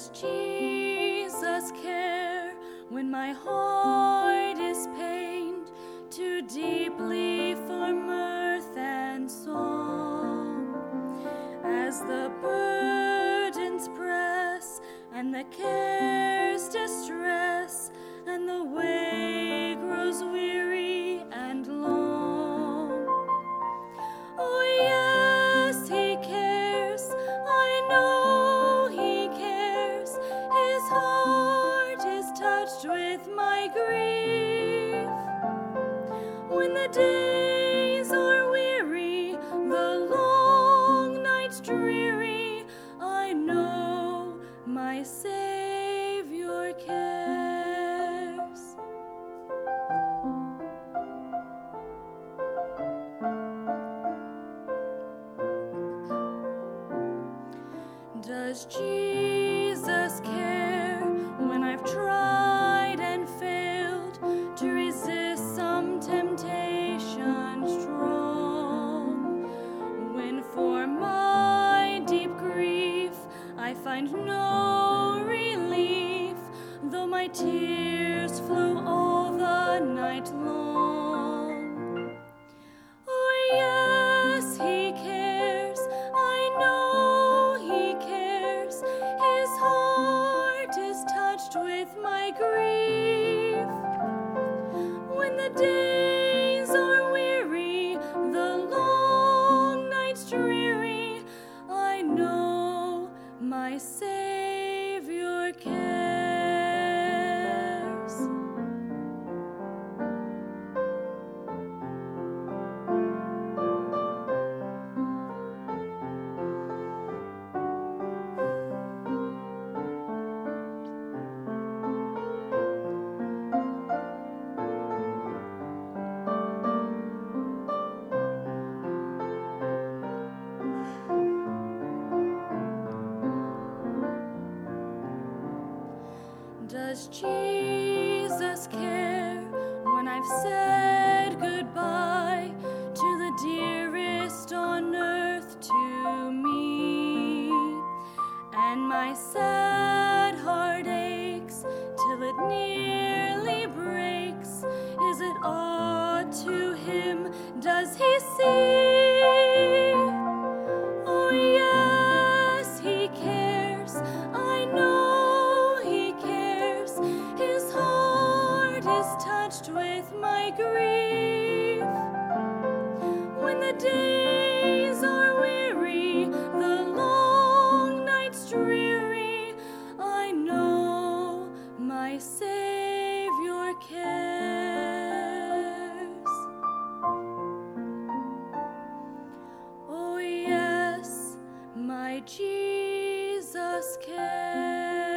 Does Jesus care when my heart is pained too deeply for mirth and song? As the burdens press and the cares distress and the way grows weary and long. Oh yes, he cares, I know he cares. His heart is touched with my grief. When the days are weary, the long nights dreary, I know my Savior cares. Does Jesus care when I've tried and failed to resist some temptation strong? When for my deep grief I find no relief, though my tears flow all the night long. Oh yes, he cares, I know he cares. His heart is touched with my grief. When the days are weary, the long nights dreary, I know my Savior cares. Does Jesus care when I've said goodbye to the dearest on earth to me, and my sad heart aches till it nearly breaks? Is it odd to him? Does he see? Oh yes, he cares, I know he cares. His heart is touched with my grief. When the days are weary, the long nights dreary, I know my Savior cares. Oh yes, my Jesus cares.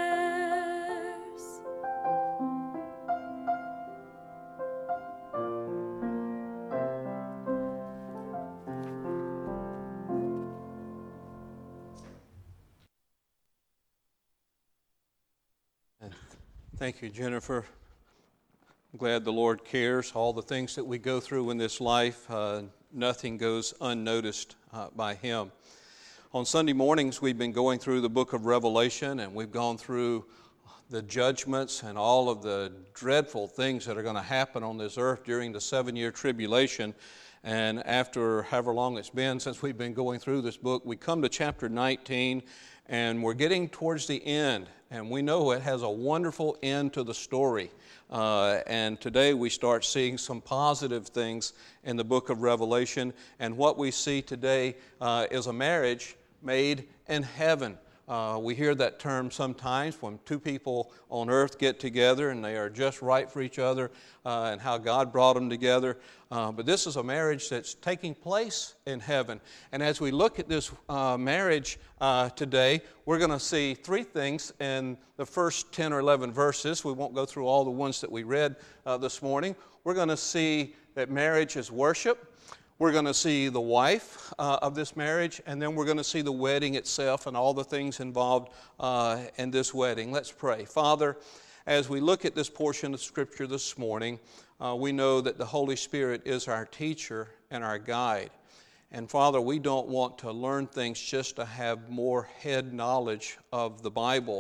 Thank you, Jennifer. I'm glad the Lord cares. All the things that we go through in this life, nothing goes unnoticed by Him. On Sunday mornings, we've been going through the book of Revelation, and we've gone through the judgments and all of the dreadful things that are going to happen on this earth during the 7-year tribulation. And after however long it's been since we've been going through this book, we come to chapter 19, and we're getting towards the end. And we know it has a wonderful end to the story. And today we start seeing some positive things in the book of Revelation. And what we see today is a marriage made in heaven. We hear that term sometimes when two people on earth get together and they are just right for each other, and how God brought them together. But this is a marriage that's taking place in heaven. And as we look at this marriage today, we're going to see three things in the first 10 or 11 verses. We won't go through all the ones that we read this morning. We're going to see that marriage is worship. We're going to see the wife of this marriage, and then we're going to see the wedding itself and all the things involved in this wedding. Let's pray. Father, as we look at this portion of Scripture this morning, we know that the Holy Spirit is our teacher and our guide. And Father, we don't want to learn things just to have more head knowledge of the Bible,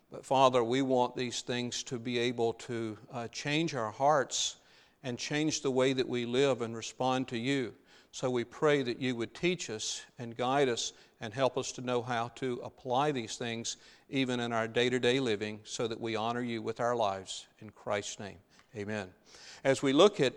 But Father, we want these things to be able to change our hearts and change the way that we live and respond to you. So we pray that you would teach us and guide us and help us to know how to apply these things even in our day-to-day living so that we honor you with our lives. In Christ's name, amen. As we look at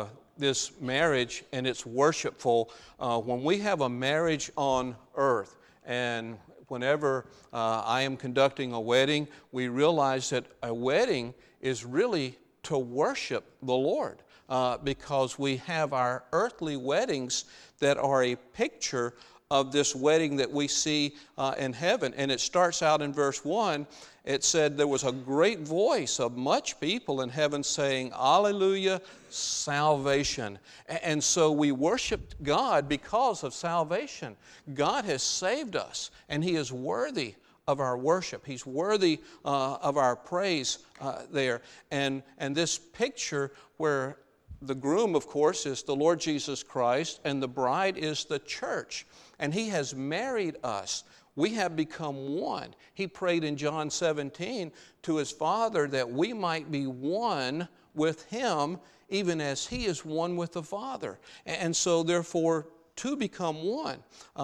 this marriage and it's worshipful, when we have a marriage on earth, and whenever I am conducting a wedding, we realize that a wedding is really to worship the Lord because we have our earthly weddings that are a picture of this wedding that we see in heaven. And it starts out in verse 1. It said, there was a great voice of much people in heaven saying, Alleluia, salvation. And so we worshiped God because of salvation. God has saved us, and He is worthy of our worship. He's worthy of our praise there. And this picture where the groom, of course, is the Lord Jesus Christ, and the bride is the church. And He has married us. We have become one. He prayed in John 17 to His Father that we might be one with Him, even as He is one with the Father. And so, therefore, two become one.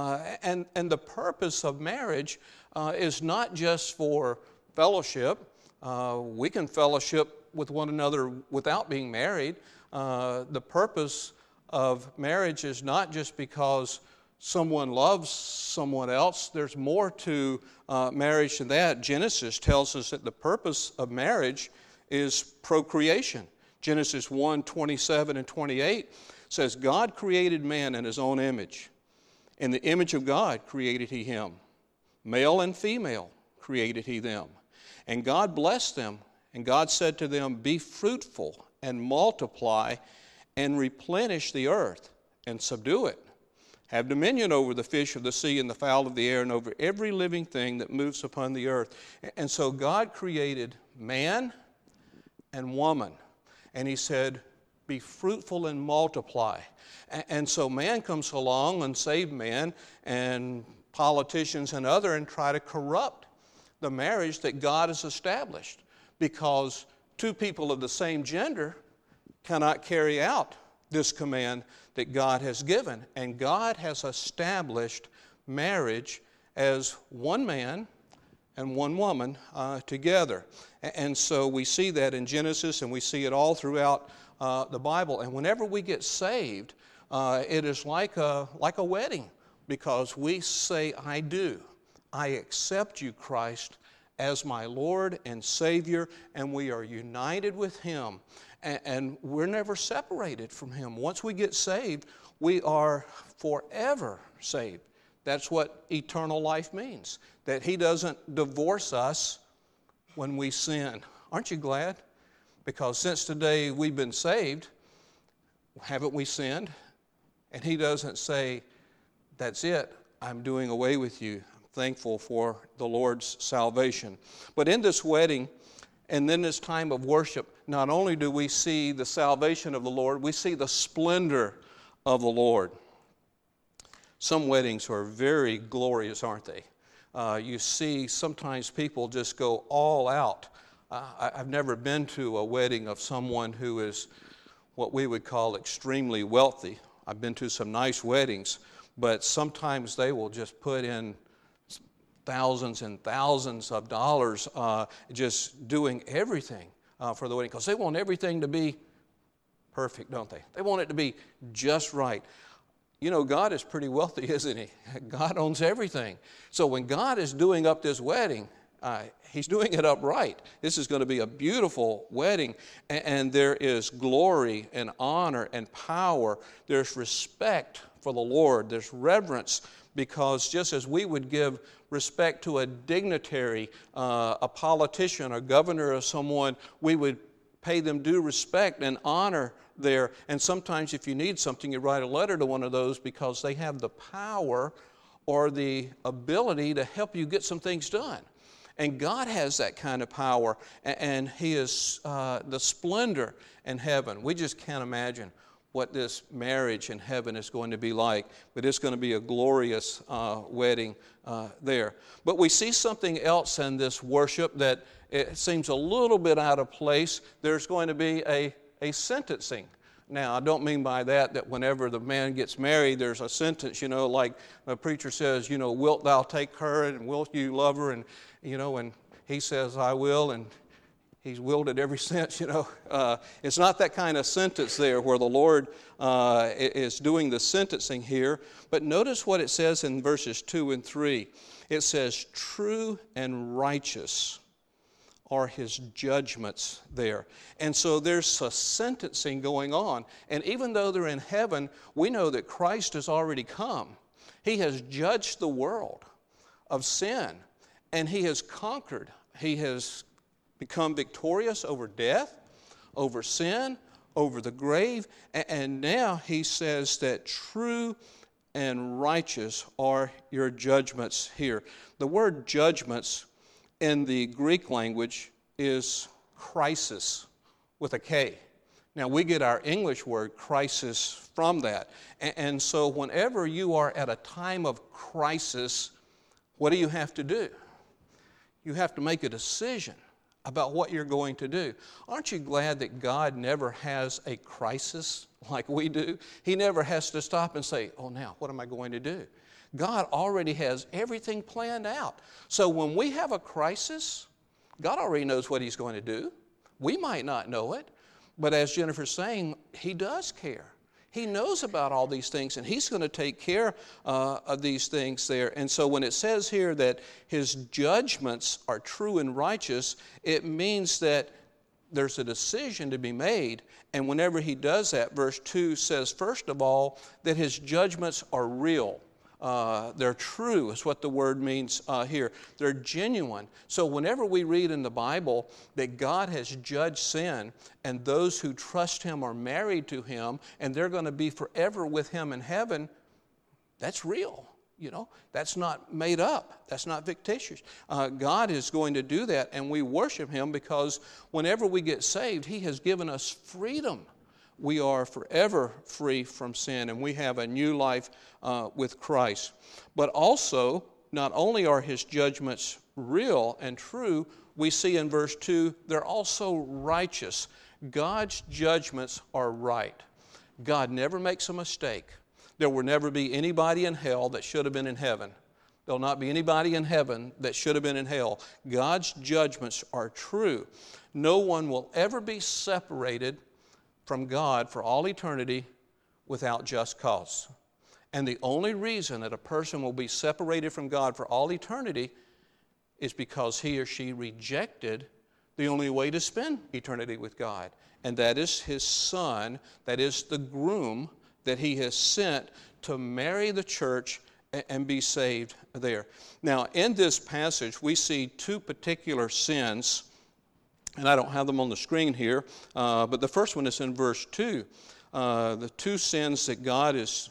And the purpose of marriage is not just for fellowship. We can fellowship with one another without being married. The purpose of marriage is not just because someone loves someone else. There's more to marriage than that. Genesis tells us that the purpose of marriage is procreation. Genesis 1:27 and 28 says, God created man in His own image. In the image of God created He him. Male and female created He them. And God blessed them, and God said to them, be fruitful and multiply and replenish the earth and subdue it. Have dominion over the fish of the sea and the fowl of the air and over every living thing that moves upon the earth. And so God created man and woman. And He said, be fruitful and multiply. And so man comes along, unsaved man, and politicians and other, and try to corrupt the marriage that God has established. Because two people of the same gender cannot carry out this command that God has given. And God has established marriage as one man and one woman together. And so we see that in Genesis, and we see it all throughout the Bible. And whenever we get saved, it is like a wedding, because we say, I do. I accept you, Christ, as my Lord and Savior, and we are united with Him. And we're never separated from Him. Once we get saved, we are forever saved. That's what eternal life means, that He doesn't divorce us when we sin. Aren't you glad? Because since the day we've been saved, haven't we sinned? And He doesn't say, that's it, I'm doing away with you. I'm thankful for the Lord's salvation. But in this wedding, and then this time of worship, not only do we see the salvation of the Lord, we see the splendor of the Lord. Some weddings are very glorious, aren't they? You see sometimes people just go all out. I've never been to a wedding of someone who is what we would call extremely wealthy. I've been to some nice weddings, but sometimes they will just put in thousands and thousands of dollars just doing everything for the wedding, because they want everything to be perfect, don't they? They want it to be just right. You know, God is pretty wealthy, isn't He? God owns everything. So when God is doing up this wedding, He's doing it upright. This is going to be a beautiful wedding, and there is glory and honor and power. There's respect for the Lord. There's reverence, because just as we would give respect to a dignitary, a politician, a governor of someone, we would pay them due respect and honor there. And sometimes if you need something, you write a letter to one of those, because they have the power or the ability to help you get some things done. And God has that kind of power, and He is the splendor in heaven. We just can't imagine what this marriage in heaven is going to be like. But it's going to be a glorious wedding there. But we see something else in this worship that it seems a little bit out of place. There's going to be a sentencing. Now, I don't mean by that whenever the man gets married, there's a sentence, like the preacher says, wilt thou take her and wilt you love her? And, and he says, I will, and he's willed it ever since, It's not that kind of sentence there where the Lord is doing the sentencing here. But notice what it says in verses 2 and 3. It says, true and righteous are his judgments there. And so there's a sentencing going on. And even though they're in heaven, we know that Christ has already come. He has judged the world of sin, and he has conquered. He has become victorious over death, over sin, over the grave. And now he says that true and righteous are your judgments here. The word judgments in the Greek language is crisis with a K. Now, we get our English word crisis from that. And so whenever you are at a time of crisis, what do you have to do? You have to make a decision about what you're going to do. Aren't you glad that God never has a crisis like we do? He never has to stop and say, oh, now, what am I going to do? God already has everything planned out. So when we have a crisis, God already knows what he's going to do. We might not know it, but as Jennifer's saying, he does care. He knows about all these things, and he's going to take care of these things there. And so when it says here that his judgments are true and righteous, it means that there's a decision to be made. And whenever he does that, verse 2 says, first of all, that his judgments are real. They're true is what the word means here. They're genuine. So whenever we read in the Bible that God has judged sin and those who trust him are married to him and they're going to be forever with him in heaven, that's real. That's not made up. That's not fictitious. God is going to do that, and we worship him because whenever we get saved, he has given us freedom. We are forever free from sin, and we have a new life with Christ. But also, not only are his judgments real and true, we see in verse 2, they're also righteous. God's judgments are right. God never makes a mistake. There will never be anybody in hell that should have been in heaven. There'll not be anybody in heaven that should have been in hell. God's judgments are true. No one will ever be separated from God for all eternity without just cause. And the only reason that a person will be separated from God for all eternity is because he or she rejected the only way to spend eternity with God. And that is his Son, that is the groom that he has sent to marry the church and be saved there. Now, in this passage, we see two particular sins, and I don't have them on the screen here, but the first one is in verse 2. The two sins that God is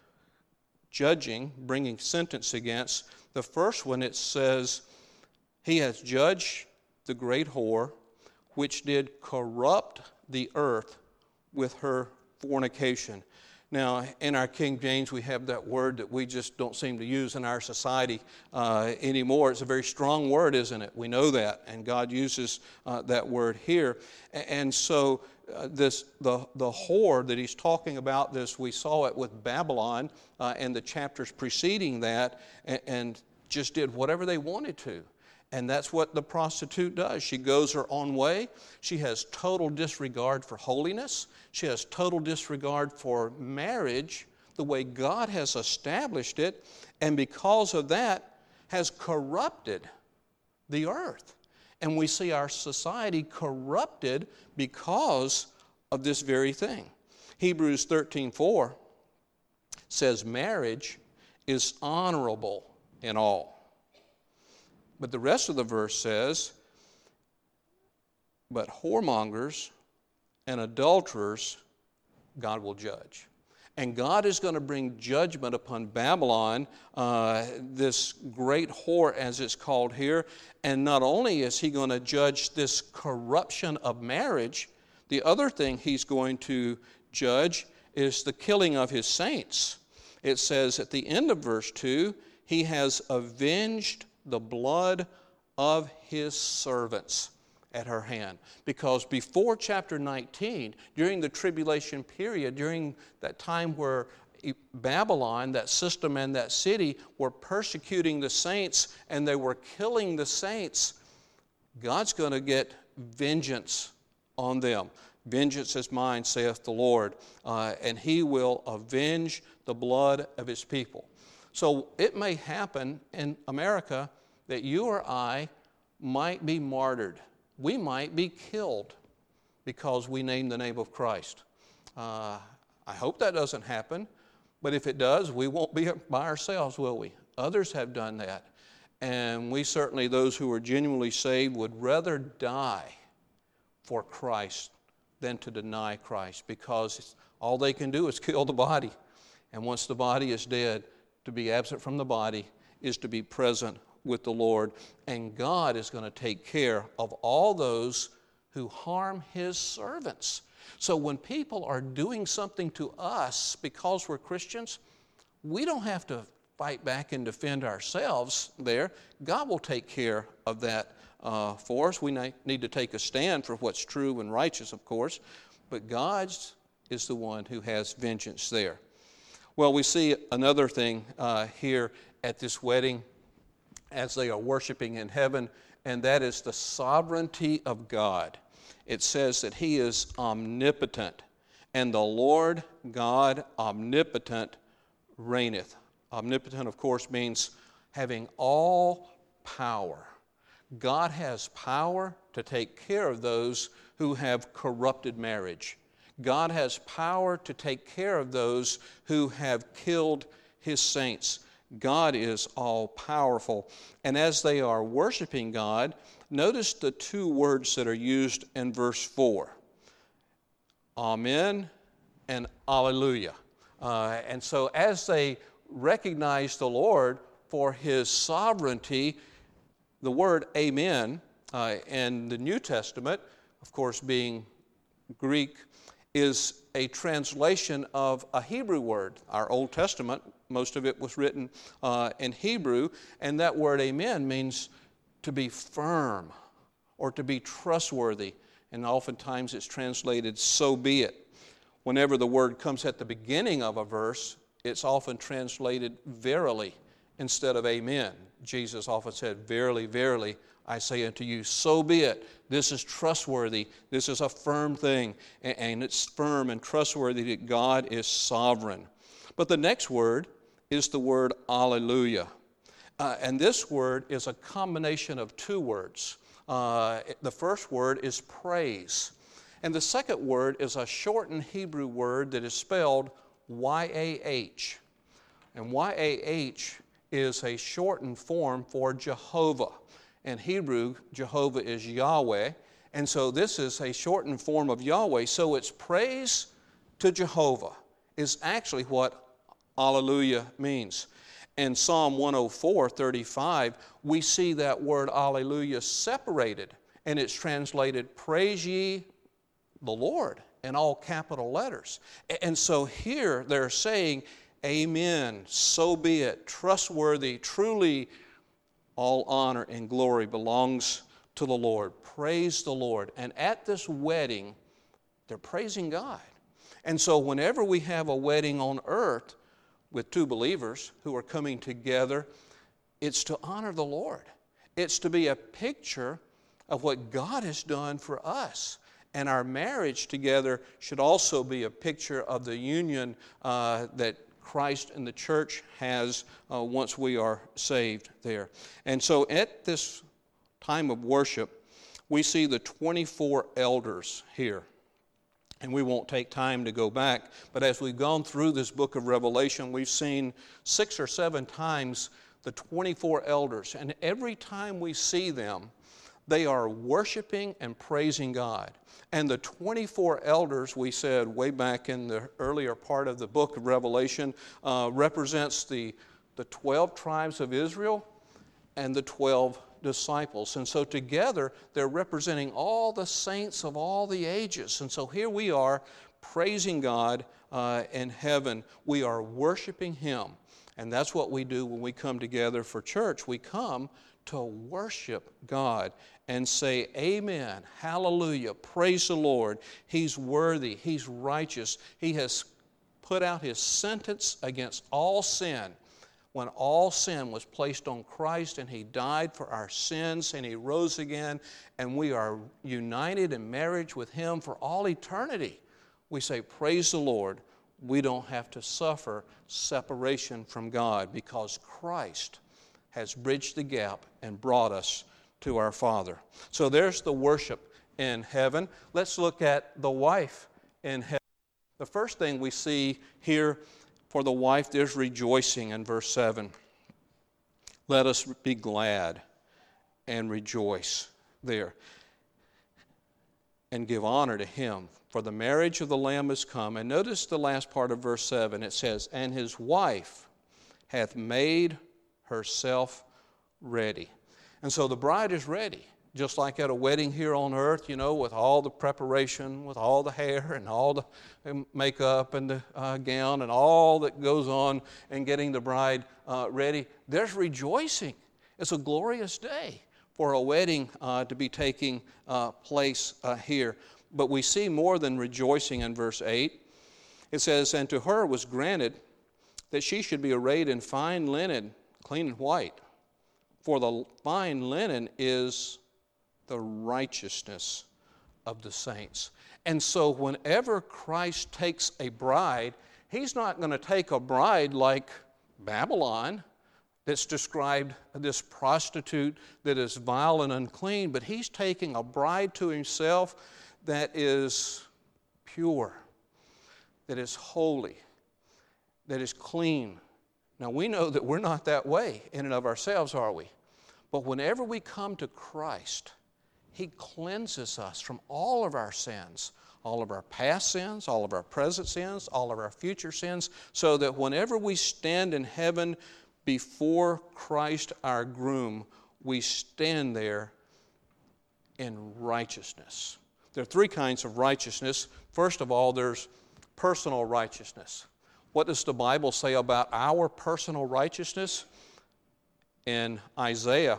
judging, bringing sentence against. The first one, it says, he has judged the great whore, which did corrupt the earth with her fornication. Now, in our King James, we have that word that we just don't seem to use in our society anymore. It's a very strong word, isn't it? We know that, and God uses that word here. And so the whore that he's talking about, we saw it with Babylon and the chapters preceding that, and just did whatever they wanted to. And that's what the prostitute does. She goes her own way. She has total disregard for holiness. She has total disregard for marriage, the way God has established it, and because of that, has corrupted the earth. And we see our society corrupted because of this very thing. Hebrews 13:4 says marriage is honorable in all. But the rest of the verse says, but whoremongers and adulterers God will judge. And God is going to bring judgment upon Babylon, this great whore as it's called here. And not only is he going to judge this corruption of marriage, the other thing he's going to judge is the killing of his saints. It says at the end of verse 2, he has avenged the blood of his servants at her hand. Because before chapter 19, during the tribulation period, during that time where Babylon, that system and that city, were persecuting the saints and they were killing the saints, God's going to get vengeance on them. Vengeance is mine, saith the Lord, and he will avenge the blood of his people. So it may happen in America that you or I might be martyred. We might be killed because we name the name of Christ. I hope that doesn't happen, but if it does, we won't be by ourselves, will we? Others have done that. And we certainly, those who are genuinely saved, would rather die for Christ than to deny Christ, because all they can do is kill the body. And once the body is dead, to be absent from the body is to be present with the Lord. And God is going to take care of all those who harm his servants. So when people are doing something to us because we're Christians, we don't have to fight back and defend ourselves there. God will take care of that for us. We need to take a stand for what's true and righteous, of course, but God is the one who has vengeance there. Well, we see another thing here at this wedding as they are worshiping in heaven, and that is the sovereignty of God. It says that he is omnipotent, and the Lord God omnipotent reigneth. Omnipotent, of course, means having all power. God has power to take care of those who have corrupted marriage. God has power to take care of those who have killed his saints. God is all-powerful. And as they are worshiping God, notice the two words that are used in verse 4. Amen and Alleluia. And so as they recognize the Lord for his sovereignty, the word amen in the New Testament, of course being Greek, is a translation of a Hebrew word. Our Old Testament, most of it was written in Hebrew, and that word amen means to be firm or to be trustworthy, and oftentimes it's translated so be it. Whenever the word comes at the beginning of a verse, it's often translated verily instead of amen. Jesus often said, verily, verily, I say unto you, so be it. This is trustworthy. This is a firm thing, and it's firm and trustworthy that God is sovereign. But the next word is the word alleluia. And this word is a combination of two words. The first word is praise. And the second word is a shortened Hebrew word that is spelled Y-A-H. And Y-A-H is a shortened form for Jehovah. In Hebrew, Jehovah is Yahweh. And so this is a shortened form of Yahweh. So it's praise to Jehovah is actually what Alleluia means. In Psalm 104:35, we see that word Alleluia separated, and it's translated, praise ye the Lord, in all capital letters. And so here they're saying, amen, so be it, trustworthy, truly all honor and glory belongs to the Lord. Praise the Lord. And at this wedding, they're praising God. And so whenever we have a wedding on earth with two believers who are coming together, it's to honor the Lord. It's to be a picture of what God has done for us. And our marriage together should also be a picture of the union that Christ and the church has once we are saved there. And so at this time of worship, we see the 24 elders here. And we won't take time to go back, but as we've gone through this book of Revelation, we've seen 6 or 7 times the 24 elders. And every time we see them, they are worshiping and praising God. And the 24 elders, we said way back in the earlier part of the book of Revelation, represents the 12 tribes of Israel and the 12 disciples. And so together, they're representing all the saints of all the ages. And so here we are praising God in heaven. We are worshiping Him. And that's what we do when we come together for church. We come to worship God and say, amen, hallelujah, praise the Lord. He's worthy, He's righteous. He has put out His sentence against all sin. When all sin was placed on Christ and He died for our sins and He rose again, and we are united in marriage with Him for all eternity, we say, praise the Lord. We don't have to suffer separation from God because Christ has bridged the gap and brought us to our Father. So there's the worship in heaven. Let's look at the wife in heaven. The first thing we see here for the wife, there's rejoicing in verse 7. Let us be glad and rejoice there and give honor to Him. For the marriage of the Lamb is come. And notice the last part of verse 7. It says, and his wife hath made herself ready. And so the bride is ready. Just like at a wedding here on earth, with all the preparation, with all the hair and all the makeup and the gown and all that goes on in getting the bride ready, there's rejoicing. It's a glorious day for a wedding to be taking place here. But we see more than rejoicing in verse 8. It says, and to her was granted that she should be arrayed in fine linen, clean and white. For the fine linen is the righteousness of the saints. And so whenever Christ takes a bride, He's not going to take a bride like Babylon, that's described, this prostitute that is vile and unclean, but He's taking a bride to Himself that is pure, that is holy, that is clean. Now we know that we're not that way in and of ourselves, are we? But whenever we come to Christ, He cleanses us from all of our sins, all of our past sins, all of our present sins, all of our future sins, so that whenever we stand in heaven before Christ our groom, we stand there in righteousness. There are three kinds of righteousness. First of all, there's personal righteousness. What does the Bible say about our personal righteousness? In Isaiah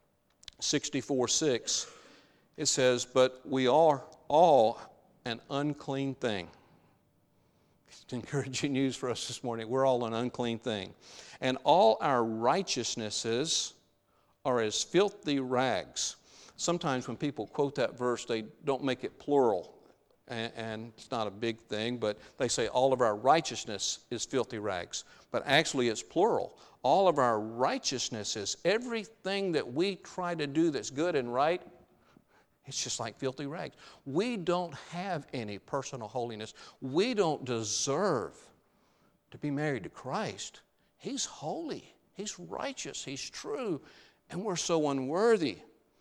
64:6, it says, but we are all an unclean thing. It's encouraging news for us this morning. We're all an unclean thing. And all our righteousnesses are as filthy rags. Sometimes when people quote that verse, they don't make it plural. And it's not a big thing, but they say all of our righteousness is filthy rags. But actually it's plural. All of our righteousness is everything that we try to do that's good and right. It's just like filthy rags. We don't have any personal holiness. We don't deserve to be married to Christ. He's holy. He's righteous. He's true. And we're so unworthy.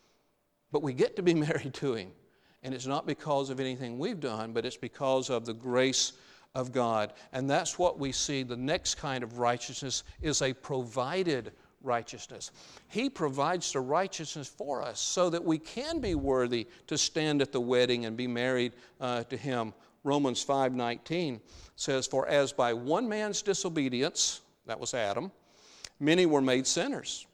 But we get to be married to Him. And it's not because of anything we've done, but it's because of the grace of God. And that's what we see. The next kind of righteousness is a provided righteousness. He provides the righteousness for us so that we can be worthy to stand at the wedding and be married to Him. Romans 5:19 says, for as by one man's disobedience, that was Adam, many were made sinners.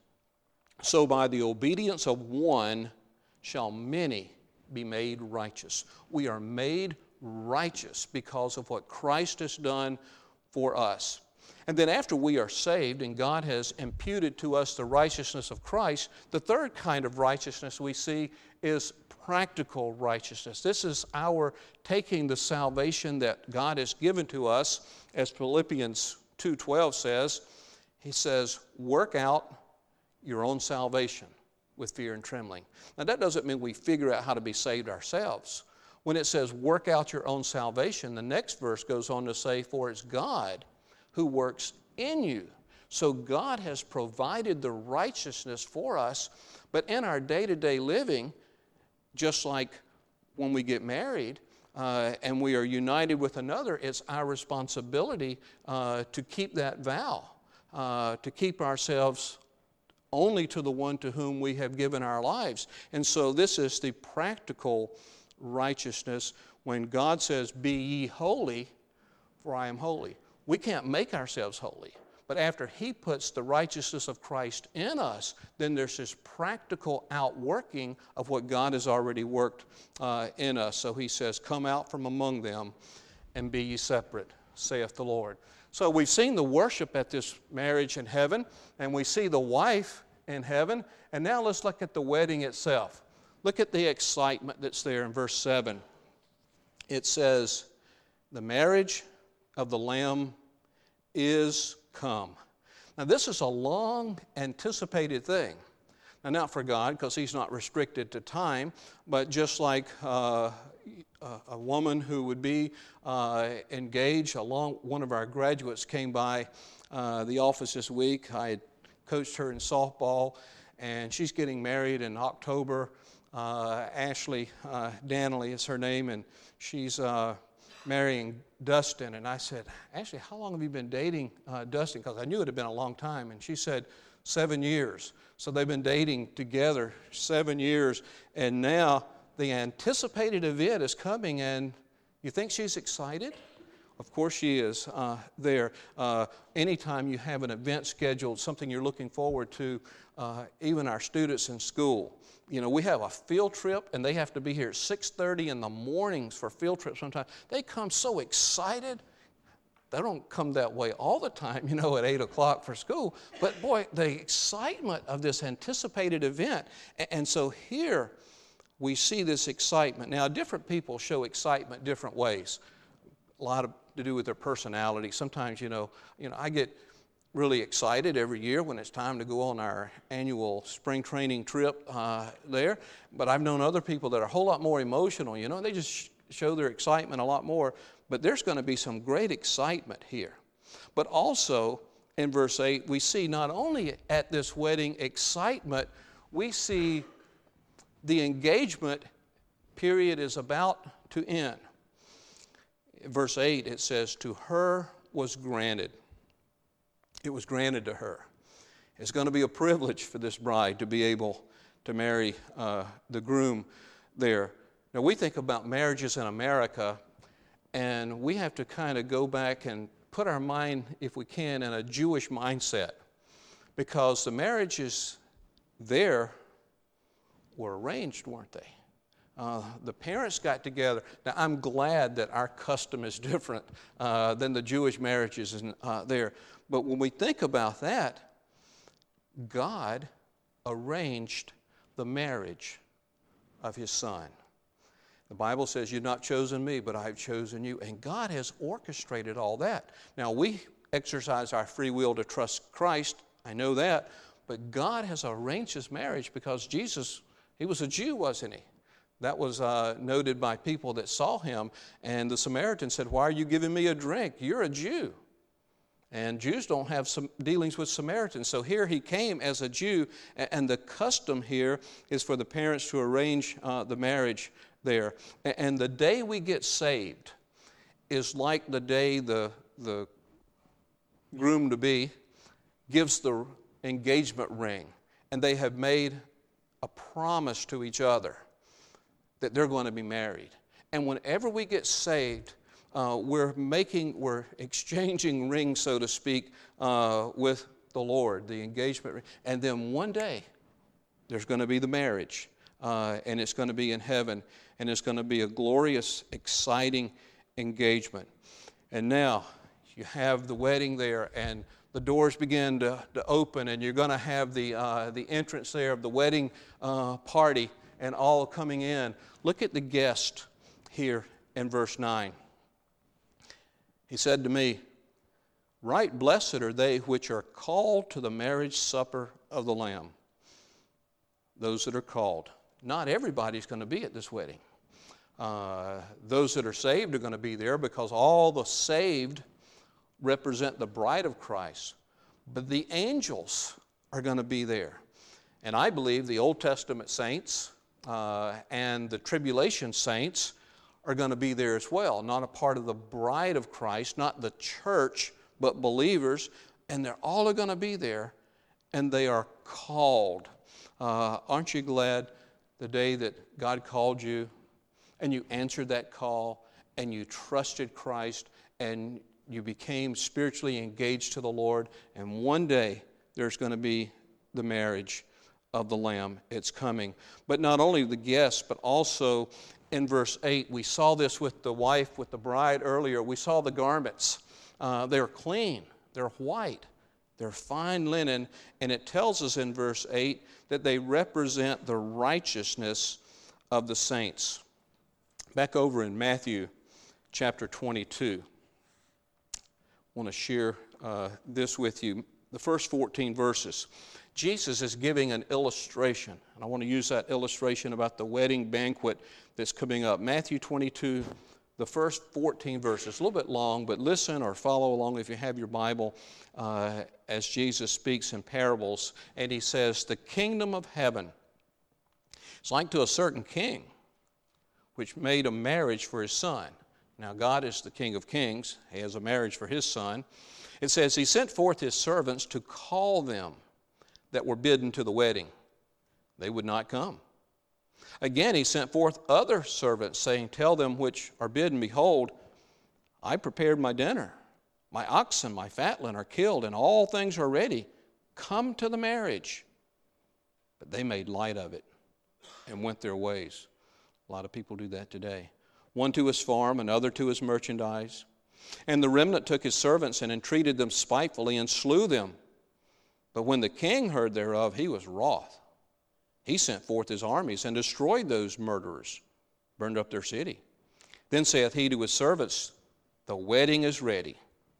So by the obedience of one shall many be made righteous. We are made righteous because of what Christ has done for us. And then after we are saved and God has imputed to us the righteousness of Christ, the third kind of righteousness we see is practical righteousness. This is our taking the salvation that God has given to us, as Philippians 2:12 says. He says, work out your own salvation with fear and trembling. Now that doesn't mean we figure out how to be saved ourselves. When it says work out your own salvation, the next verse goes on to say, for it's God who works in you. So God has provided the righteousness for us, but in our day-to-day living, just like when we get married and we are united with another, it's our responsibility to keep that vow, to keep ourselves only to the one to whom we have given our lives. And so this is the practical righteousness. when God says, "Be ye holy, for I am holy." We can't make ourselves holy. But after He puts the righteousness of Christ in us, then there's this practical outworking of what God has already worked in us. So He says, "Come out from among them and be ye separate, saith the Lord." So we've seen the worship at this marriage in heaven, and we see the wife in heaven. And now let's look at the wedding itself. Look at the excitement that's there in verse 7. It says, "The marriage of the Lamb is come." Now this is a long anticipated thing. Now not for God, because He's not restricted to time, but just like a woman who would be engaged. One of our graduates came by the office this week. I had coached her in softball, and she's getting married in October. Ashley Danley is her name, and she's marrying Dustin. And I said, "Ashley, how long have you been dating Dustin?" Because I knew it had been a long time. And she said, 7 years. So they've been dating together 7 years. And now the anticipated event is coming, and you think she's excited? Of course she is there. Anytime you have an event scheduled, something you're looking forward to, even our students in school. You know, we have a field trip, and they have to be here at 6:30 in the mornings for field trips sometimes. They come so excited. They don't come that way all the time, you know, at 8 o'clock for school. But boy, the excitement of this anticipated event. And so here we see this excitement. Now, different people show excitement different ways. A lot to do with their personality. Sometimes, you know, I get really excited every year when it's time to go on our annual spring training trip there. But I've known other people that are a whole lot more emotional, you know, they just show their excitement a lot more. But there's going to be some great excitement here. But also in verse 8, we see not only at this wedding excitement, we see the engagement period is about to end. In verse 8, it says, "To her was granted." It was granted to her. It's going to be a privilege for this bride to be able to marry the groom there. Now, we think about marriages in America, and we have to kind of go back and put our mind, if we can, in a Jewish mindset, because the marriages there were arranged, weren't they? The parents got together. Now, I'm glad that our custom is different than the Jewish marriages there. But when we think about that, God arranged the marriage of His Son. The Bible says, "You've not chosen me, but I have chosen you." And God has orchestrated all that. Now, we exercise our free will to trust Christ. I know that. But God has arranged His marriage because Jesus, He was a Jew, wasn't He? That was noted by people that saw Him. And the Samaritan said, "Why are you giving me a drink? You're a Jew." And Jews don't have some dealings with Samaritans. So here He came as a Jew, and the custom here is for the parents to arrange the marriage there. And the day we get saved is like the day the groom-to-be gives the engagement ring, and they have made a promise to each other that they're going to be married. And whenever we get saved, we're exchanging rings, so to speak, with the Lord, the engagement ring. And then one day, there's going to be the marriage, and it's going to be in heaven, and it's going to be a glorious, exciting engagement. And now, you have the wedding there, and the doors begin to open, and you're going to have the entrance there of the wedding party, and all coming in. Look at the guest here in verse 9. He said to me, "Right blessed are they which are called to the marriage supper of the Lamb." Those that are called. Not everybody's going to be at this wedding. Those that are saved are going to be there, because all the saved represent the bride of Christ. But the angels are going to be there. And I believe the Old Testament saints and the tribulation saints are going to be there as well. Not a part of the bride of Christ, not the church, but believers. And they're all going to be there, and they are called. Aren't you glad the day that God called you and you answered that call, and you trusted Christ, and you became spiritually engaged to the Lord, and one day there's going to be the marriage of the Lamb. It's coming. But not only the guests, but also in verse 8, we saw this with the wife, with the bride earlier. We saw the garments. They're clean. They're white. They're fine linen. And it tells us in verse 8 that they represent the righteousness of the saints. Back over in Matthew chapter 22. I want to share this with you. The first 14 verses. Jesus is giving an illustration, and I want to use that illustration about the wedding banquet that's coming up. Matthew 22, the first 14 verses, a little bit long, but listen or follow along if you have your Bible as Jesus speaks in parables. And he says, the kingdom of heaven is like to a certain king which made a marriage for his son. Now God is the King of kings. He has a marriage for his son. It says, he sent forth his servants to call them that were bidden to the wedding. They would not come. Again, he sent forth other servants, saying, tell them which are bidden, behold, I prepared my dinner. My oxen, my fatling are killed, and all things are ready. Come to the marriage. But they made light of it and went their ways. A lot of people do that today. One to his farm, another to his merchandise. And the remnant took his servants and entreated them spitefully and slew them. But when the king heard thereof, he was wroth. He sent forth his armies and destroyed those murderers, burned up their city. Then saith he to his servants, the wedding is ready,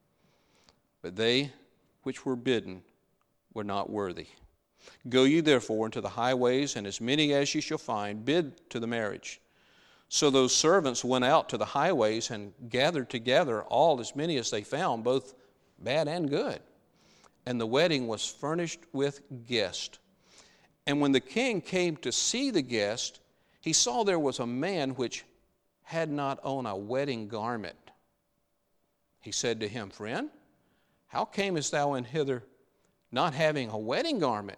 but they which were bidden were not worthy. Go ye therefore into the highways, and as many as ye shall find, bid to the marriage. So those servants went out to the highways and gathered together all as many as they found, both bad and good. And the wedding was furnished with guests. And when the king came to see the guest, he saw there was a man which had not on a wedding garment. He said to him, friend, how camest thou in hither not having a wedding garment?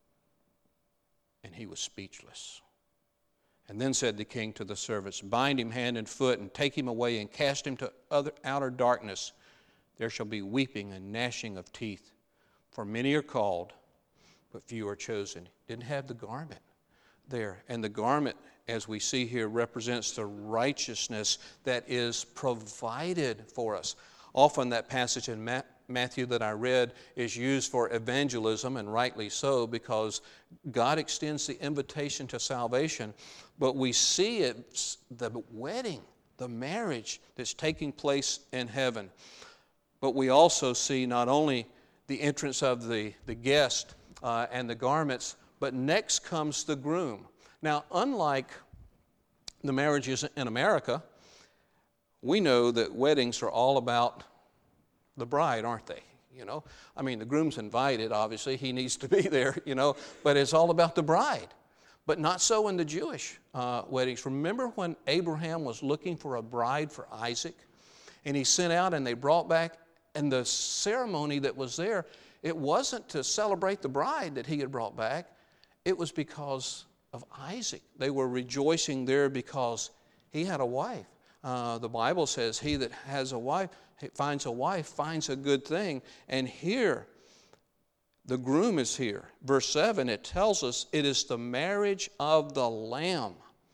And he was speechless. And then said the king to the servants, bind him hand and foot, and take him away, and cast him to outer darkness. There shall be weeping and gnashing of teeth. For many are called, but few are chosen. Didn't have the garment there. And the garment, as we see here, represents the righteousness that is provided for us. Often that passage in Matthew that I read is used for evangelism, and rightly so, because God extends the invitation to salvation. But we see it, the wedding, the marriage that's taking place in heaven. But we also see not only the entrance of the guest and the garments, but next comes the groom. Now, unlike the marriages in America, we know that weddings are all about the bride, aren't they? You know, I mean, the groom's invited, obviously, he needs to be there, you know, but it's all about the bride. But not so in the Jewish weddings. Remember when Abraham was looking for a bride for Isaac, and he sent out and they brought back, and the ceremony that was there, it wasn't to celebrate the bride that he had brought back. It was because of Isaac. They were rejoicing there because he had a wife. The Bible says, he that has a wife, finds a good thing. And here, the groom is here. Verse 7, it tells us it is the marriage of the Lamb.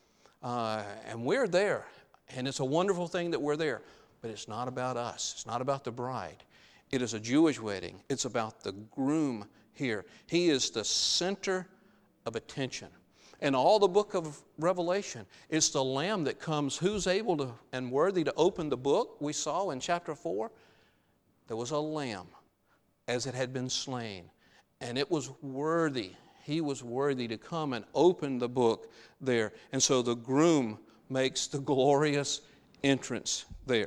And we're there. And it's a wonderful thing that we're there. But it's not about us. It's not about the bride. It is a Jewish wedding. It's about the groom here. He is the center of attention. And all the book of Revelation, it's the Lamb that comes. Who's able to and worthy to open the book? We saw in chapter 4, there was a lamb as it had been slain. And it was worthy. He was worthy to come and open the book there. And so the groom makes the glorious entrance there.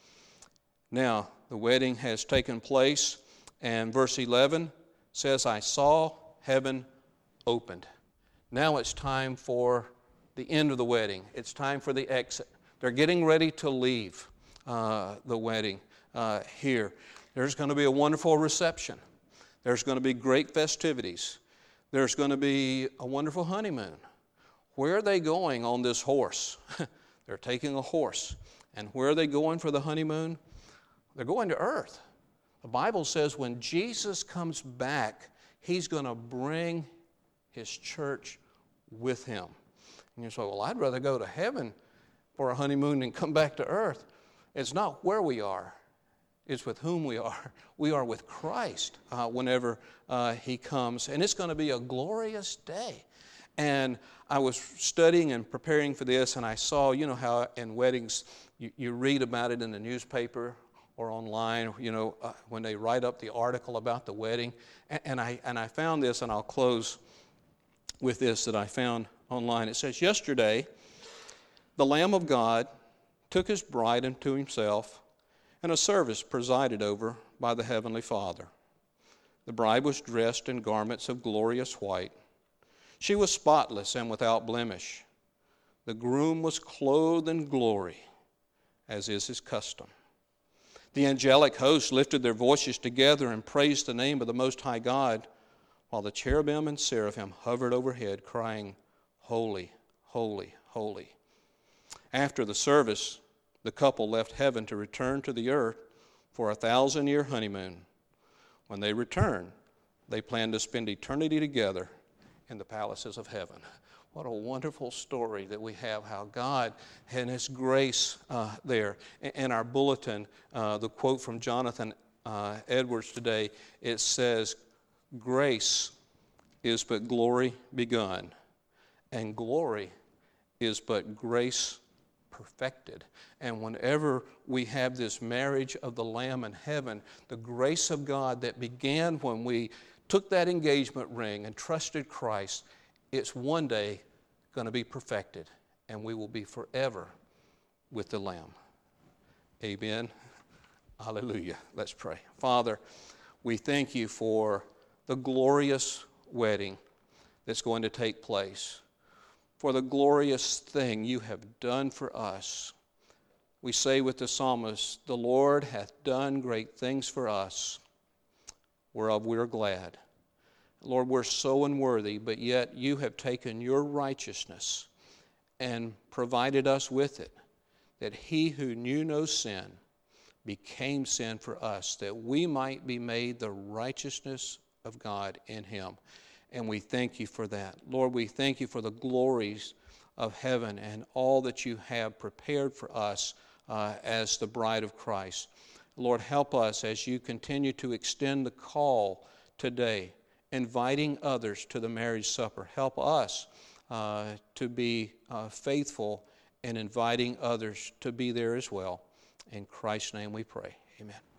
Now, the wedding has taken place, and verse 11 says, I saw heaven opened. Now it's time for the end of the wedding. It's time for the exit. They're getting ready to leave the wedding here. There's going to be a wonderful reception. There's going to be great festivities. There's going to be a wonderful honeymoon. Where are they going on this horse? They're taking a horse. And where are they going for the honeymoon? They're going to earth. The Bible says when Jesus comes back, he's going to bring his church with him. And you say, well, I'd rather go to heaven for a honeymoon than come back to earth. It's not where we are. It's with whom we are. We are with Christ whenever he comes. And it's going to be a glorious day. And I was studying and preparing for this, and I saw, you know, how in weddings you read about it in the newspaper or online, you know, when they write up the article about the wedding. And I found this, and I'll close with this that I found online. It says, yesterday, the Lamb of God took his bride unto himself, and a service presided over by the Heavenly Father. The bride was dressed in garments of glorious white. She was spotless and without blemish. The groom was clothed in glory, as is his custom. The angelic hosts lifted their voices together and praised the name of the Most High God, while the cherubim and seraphim hovered overhead, crying, Holy, holy, holy. After the service, the couple left heaven to return to the earth for a 1,000-year honeymoon. When they returned, they planned to spend eternity together in the palaces of heaven. What a wonderful story that we have, how God and his grace there. In our bulletin, the quote from Jonathan Edwards today, it says, grace is but glory begun, and glory is but grace perfected. And whenever we have this marriage of the Lamb in heaven, the grace of God that began when we took that engagement ring and trusted Christ, it's one day going to be perfected, and we will be forever with the Lamb. Amen. Hallelujah. Let's pray. Father, we thank you for the glorious wedding that's going to take place, for the glorious thing you have done for us. We say with the psalmist, the Lord hath done great things for us, whereof we are glad. Lord, we're so unworthy, but yet you have taken your righteousness and provided us with it, that he who knew no sin became sin for us, that we might be made the righteousness of God in him. And we thank you for that. Lord, we thank you for the glories of heaven and all that you have prepared for us as the bride of Christ. Lord, help us as you continue to extend the call today, inviting others to the marriage supper. Help us to be faithful in inviting others to be there as well. In Christ's name we pray. Amen.